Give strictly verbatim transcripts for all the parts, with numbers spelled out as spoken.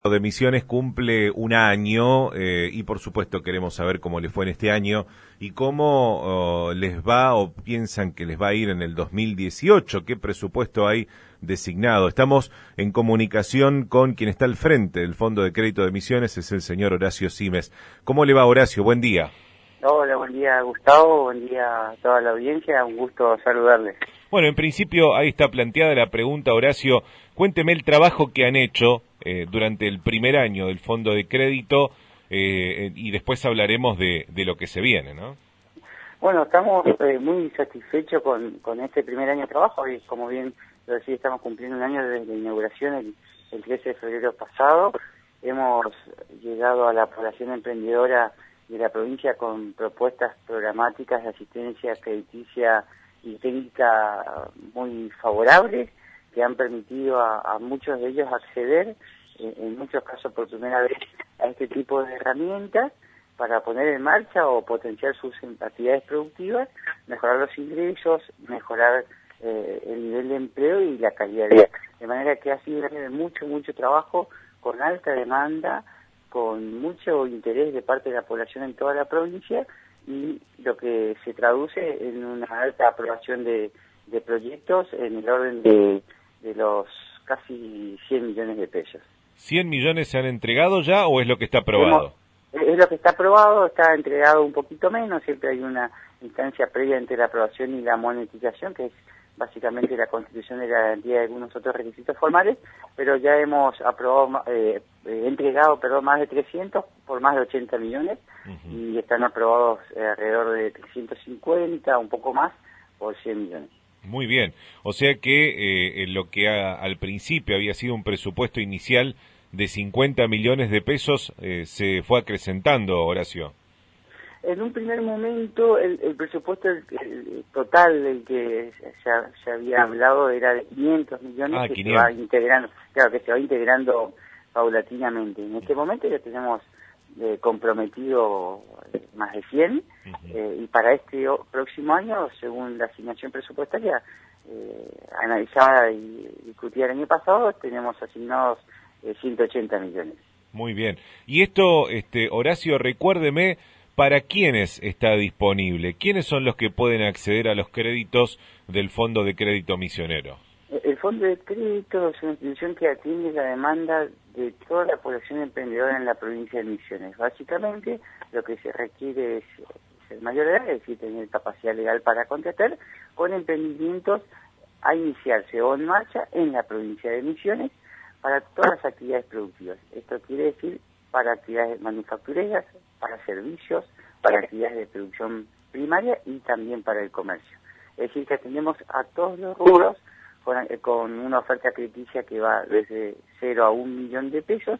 de Misiones cumple un año eh, y por supuesto queremos saber cómo les fue en este año y cómo oh, les va o piensan que les va a ir en el dos mil dieciocho, qué presupuesto hay designado. Estamos en comunicación con quien está al frente del Fondo de Crédito de Misiones, es el señor Horacio Simes. ¿Cómo le va, Horacio? Buen día. Hola, buen día Gustavo, buen día a toda la audiencia, un gusto saludarles. Bueno, en principio ahí está planteada la pregunta, Horacio. Cuénteme el trabajo que han hecho eh, durante el primer año del Fondo de Crédito eh, y después hablaremos de, de lo que se viene, ¿no? Bueno, estamos eh, muy satisfechos con, con este primer año de trabajo y como bien lo decía, estamos cumpliendo un año desde la inauguración el, el trece de febrero pasado. Hemos llegado a la población emprendedora de la provincia con propuestas programáticas de asistencia crediticia y técnica muy favorables que han permitido a, a muchos de ellos acceder, eh, en muchos casos por primera vez, a este tipo de herramientas para poner en marcha o potenciar sus actividades productivas, mejorar los ingresos, mejorar eh, el nivel de empleo y la calidad de vida. De manera que ha sido un año de mucho, mucho trabajo, con alta demanda, con mucho interés de parte de la población en toda la provincia y lo que se traduce en una alta aprobación de, de proyectos en el orden de, de los casi cien millones de pesos. ¿cien millones se han entregado ya o es lo que está aprobado? Hemos, es lo que está aprobado, está entregado un poquito menos, siempre hay una instancia previa entre la aprobación y la monetización, que es básicamente la constitución de la garantía de algunos otros requisitos formales, pero ya hemos aprobado, eh, eh, entregado perdón, más de trescientos por más de ochenta millones uh-huh. Y están aprobados eh, alrededor de trescientos cincuenta, un poco más, por cien millones. Muy bien, o sea que eh, lo que a, al principio había sido un presupuesto inicial de cincuenta millones de pesos eh, se fue acrecentando, Horacio. En un primer momento el, el presupuesto el, el total del que se, se había hablado era de quinientos millones ah, que quinientos. se va integrando, claro, que se va integrando paulatinamente. En este momento ya tenemos eh, comprometido más de cien uh-huh. eh, y para este o, próximo año, según la asignación presupuestaria eh, analizada y discutida el año pasado, tenemos asignados eh, ciento ochenta millones. Muy bien. Y esto, este Horacio, recuérdeme, ¿para quiénes está disponible? ¿Quiénes son los que pueden acceder a los créditos del Fondo de Crédito Misionero? El Fondo de Crédito es una institución que atiende la demanda de toda la población emprendedora en la provincia de Misiones. Básicamente, lo que se requiere es ser mayor de edad, es decir, tener capacidad legal para contratar, con emprendimientos a iniciarse o en marcha en la provincia de Misiones para todas las actividades productivas. Esto quiere decir para actividades manufactureras, para servicios, para actividades de producción primaria y también para el comercio. Es decir, que atendemos a todos los rubros con, con una oferta crediticia que va desde cero a un millón de pesos,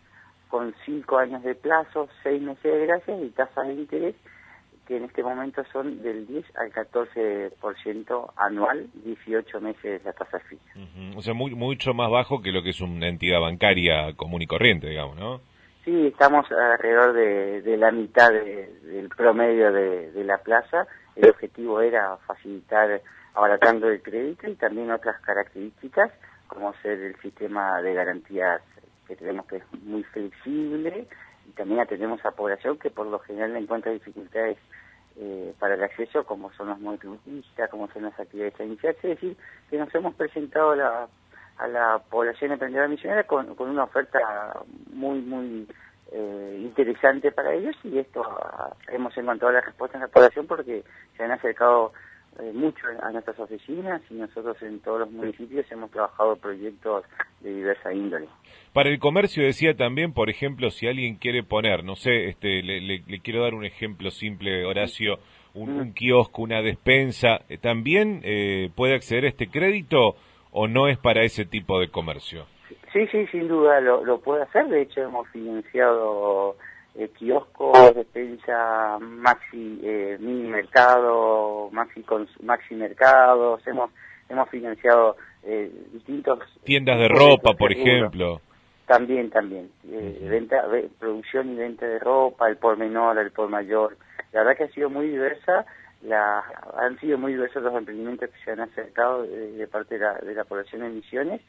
con cinco años de plazo, seis meses de gracia y tasas de interés que en este momento son del diez al catorce por ciento anual, dieciocho meses la tasa fija. Uh-huh. O sea, muy, mucho más bajo que lo que es una entidad bancaria común y corriente, digamos, ¿no? Sí, estamos alrededor de, de la mitad de, del promedio de, de la plaza. El objetivo era facilitar, abaratando el crédito y también otras características, como ser el sistema de garantías que tenemos, que es muy flexible, y también atendemos a población que por lo general encuentra dificultades eh, para el acceso, como son los monotributistas, como son las actividades a iniciarse. Es decir, que nos hemos presentado a la, a la población emprendedora misionera con, con una oferta muy, muy eh, interesante para ellos, y esto uh, hemos encontrado la respuesta en la población porque se han acercado eh, mucho a nuestras oficinas y nosotros en todos los municipios hemos trabajado proyectos de diversa índole. Para el comercio decía también, por ejemplo, si alguien quiere poner, no sé, este, le, le, le quiero dar un ejemplo simple, Horacio, un, un kiosco, una despensa, ¿también eh, puede acceder a este crédito o no es para ese tipo de comercio? Sí, sí, sin duda lo, lo puede hacer. De hecho, hemos financiado eh, kioscos, despensa, maxi, eh, mini mercado, maxi, maxi mercados, hemos, hemos financiado eh, distintos... Tiendas de ropa, por ejemplo. También, también. Eh, uh-huh. venta, ve, producción y venta de ropa, el por menor, el por mayor. La verdad que ha sido muy diversa, la, han sido muy diversos los emprendimientos que se han acercado de, de parte de la, de la población de Misiones,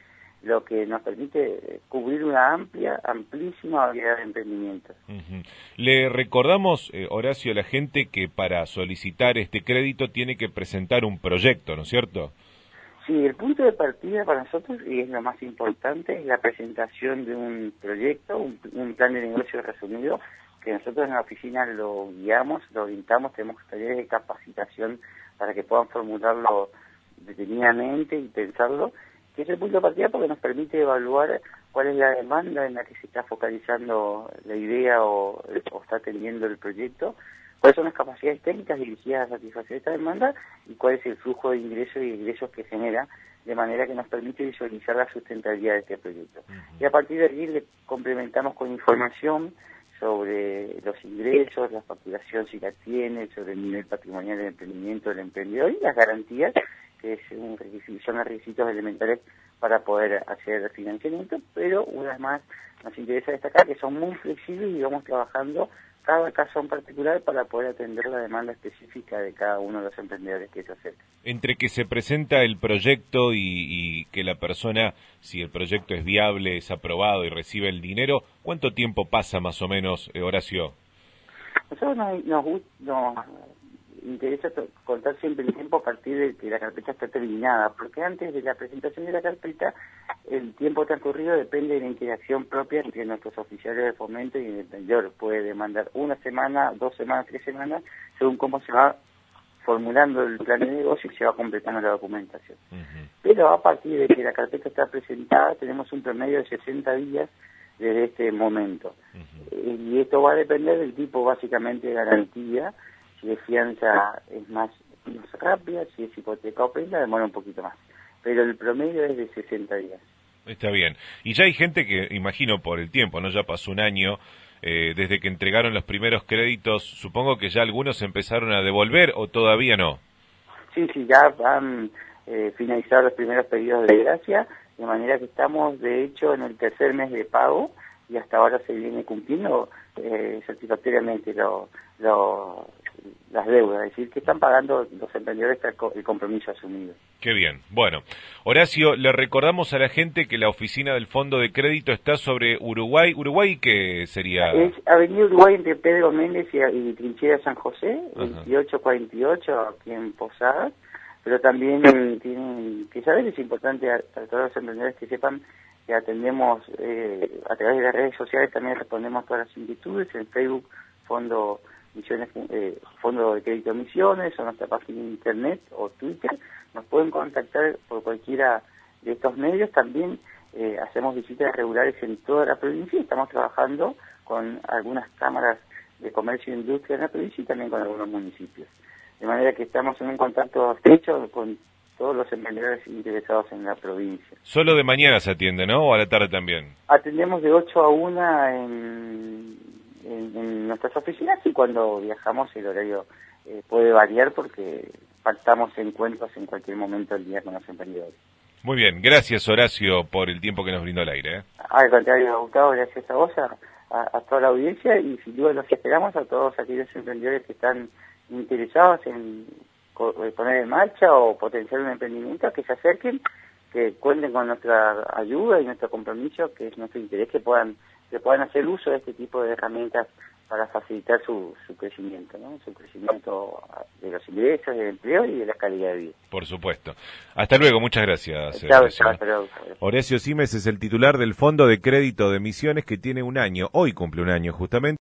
lo que nos permite cubrir una amplia, amplísima variedad de emprendimientos. Uh-huh. Le recordamos, eh, Horacio, a la gente que para solicitar este crédito tiene que presentar un proyecto, ¿no es cierto? Sí, el punto de partida para nosotros, y es lo más importante, es la presentación de un proyecto, un, un plan de negocio resumido, que nosotros en la oficina lo guiamos, lo orientamos, tenemos talleres de capacitación para que puedan formularlo detenidamente y pensarlo, que es el punto de partida porque nos permite evaluar cuál es la demanda en la que se está focalizando la idea o, o está atendiendo el proyecto, cuáles son las capacidades técnicas dirigidas a satisfacer esta demanda y cuál es el flujo de ingresos y egresos que genera, de manera que nos permite visualizar la sustentabilidad de este proyecto. Uh-huh. Y a partir de allí le complementamos con información sobre los ingresos, la facturación si la tiene, sobre el nivel patrimonial del emprendimiento del emprendedor y las garantías, que es un requisito, son los requisitos elementales para poder hacer el financiamiento, pero una vez más nos interesa destacar que son muy flexibles y vamos trabajando cada caso en particular para poder atender la demanda específica de cada uno de los emprendedores que se acercan. Entre que se presenta el proyecto y, y que la persona, si el proyecto es viable, es aprobado y recibe el dinero, ¿cuánto tiempo pasa más o menos, eh, Horacio? Nosotros nos, nos, nos interesa contar siempre el tiempo a partir de que la carpeta está terminada, porque antes de la presentación de la carpeta, el tiempo transcurrido depende de la interacción propia entre nuestros oficiales de fomento y el emprendedor. Puede demandar una semana, dos semanas, tres semanas, según cómo se va formulando el plan de negocio y se va completando la documentación. Uh-huh. Pero a partir de que la carpeta está presentada, tenemos un promedio de sesenta días desde este momento. Uh-huh. Y esto va a depender del tipo básicamente de garantía. Si es fianza es más, más rápida, si es hipoteca o prenda demora un poquito más. Pero el promedio es de sesenta días. Está bien. Y ya hay gente que, imagino por el tiempo, ¿no? Ya pasó un año eh, desde que entregaron los primeros créditos. Supongo que ya algunos empezaron a devolver o todavía no. Sí, sí, ya han eh, finalizado los primeros pedidos de gracia, de manera que estamos, de hecho, en el tercer mes de pago y hasta ahora se viene cumpliendo eh, satisfactoriamente lo, lo, las deudas, es decir, que están pagando los emprendedores el compromiso asumido. Qué bien. Bueno, Horacio, le recordamos a la gente que la oficina del Fondo de Crédito está sobre Uruguay. ¿Uruguay qué sería? Es Avenida Uruguay entre Pedro Méndez y, y Trinchera San José, veintiocho cuarenta y ocho, aquí en Posadas, pero también tienen que saber, es importante para todos los emprendedores que sepan que atendemos eh, a través de las redes sociales, también respondemos todas las inquietudes, en Facebook, Fondo Misiones, eh, Fondo de Crédito Misiones, o nuestra página de internet o Twitter. Nos pueden contactar por cualquiera de estos medios. También eh, hacemos visitas regulares en toda la provincia y estamos trabajando con algunas cámaras de comercio e industria en la provincia y también con algunos municipios. De manera que estamos en un contacto estrecho con todos los emprendedores interesados en la provincia. Solo de mañana se atiende, ¿no? ¿O a la tarde también? Atendemos de ocho a una en, en, en nuestras oficinas y cuando viajamos el horario eh, puede variar porque pactamos encuentros en cualquier momento del día con los emprendedores. Muy bien, gracias Horacio por el tiempo que nos brindó al aire. ¿eh? Al contrario, Gustavo, gracias a vos, a, a, a toda la audiencia y sin duda los esperamos a todos aquellos emprendedores que están interesados en poner en marcha o potenciar un emprendimiento, que se acerquen, que cuenten con nuestra ayuda y nuestro compromiso, que es nuestro interés, que puedan que puedan hacer uso de este tipo de herramientas para facilitar su, su crecimiento, ¿no? Su crecimiento de los ingresos, del empleo y de la calidad de vida. Por supuesto. Hasta luego, muchas gracias. Chao, chao, hasta luego. Horacio Simes es el titular del Fondo de Crédito de Misiones que tiene un año, hoy cumple un año justamente.